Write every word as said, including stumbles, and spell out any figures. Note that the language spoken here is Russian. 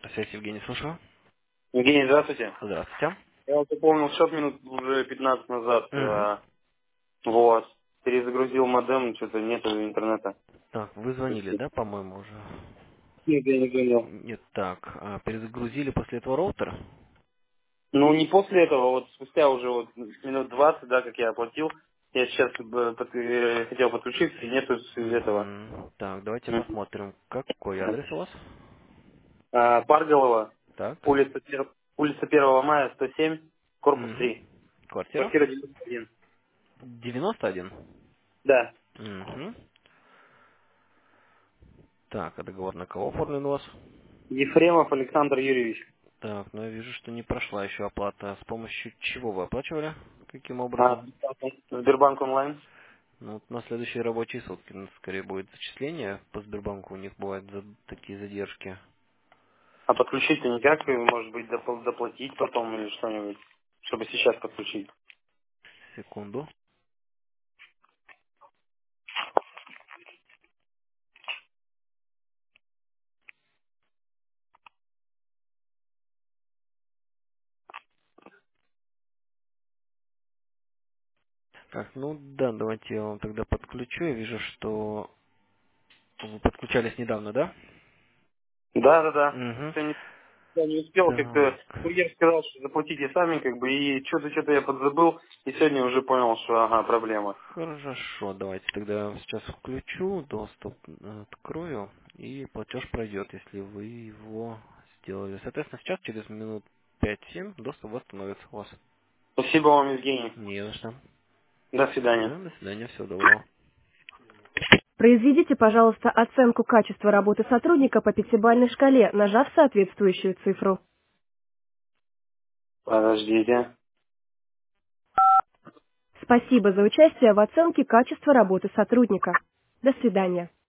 Связь, Евгений, слушаю. Евгений, здравствуйте. Здравствуйте. Я вот пополнил счет минут уже пятнадцать назад. Угу. э, Вот. Перезагрузил модем, что-то нету интернета. Так, вы звонили, да, по-моему, уже? Нет, я не понял. Нет, так, а перезагрузили после этого роутера? Ну, не после этого, вот спустя уже вот минут двадцать, да, как я оплатил, я сейчас э, под- э, хотел подключиться, и нету с- этого. Угу. Так, давайте Мгм. посмотрим, какой адрес у вас? А, Парголова, Так. улица, Пер- улица первого мая, сто семь, корпус Угу. три, Квартира? квартира девяносто один. девяносто один. Да. Угу. Так, а договор на кого оформлен у вас? Ефремов Александр Юрьевич. Так, ну я вижу, что не прошла еще оплата. С помощью чего вы оплачивали? Каким А, образом? Сбербанк онлайн. Ну, вот на следующие рабочие сутки, ну, скорее, будет зачисление по Сбербанку. У них бывают за- такие задержки. А подключить-то никак, и, может быть, допл- доплатить потом или что-нибудь, чтобы сейчас подключить. Секунду. Так, ну да, давайте я вам тогда подключу. Я вижу, что вы подключались недавно, да? Да, да, да. Угу. Все не, я не успел, как-то Так, курьер сказал, что заплатите сами, как бы, и что-то, что-то я подзабыл, и сегодня уже понял, что, ага, проблема. хорошо, давайте тогда сейчас включу, доступ э, открою, и платеж пройдет, если вы его сделали. Соответственно, сейчас через минут пять-семь доступ восстановится у вас. Спасибо вам, Евгений. Не за что. До свидания. Да, до свидания, всего доброго. Произведите, пожалуйста, оценку качества работы сотрудника по пятибалльной шкале, нажав соответствующую цифру. Подождите. Спасибо за участие в оценке качества работы сотрудника. До свидания.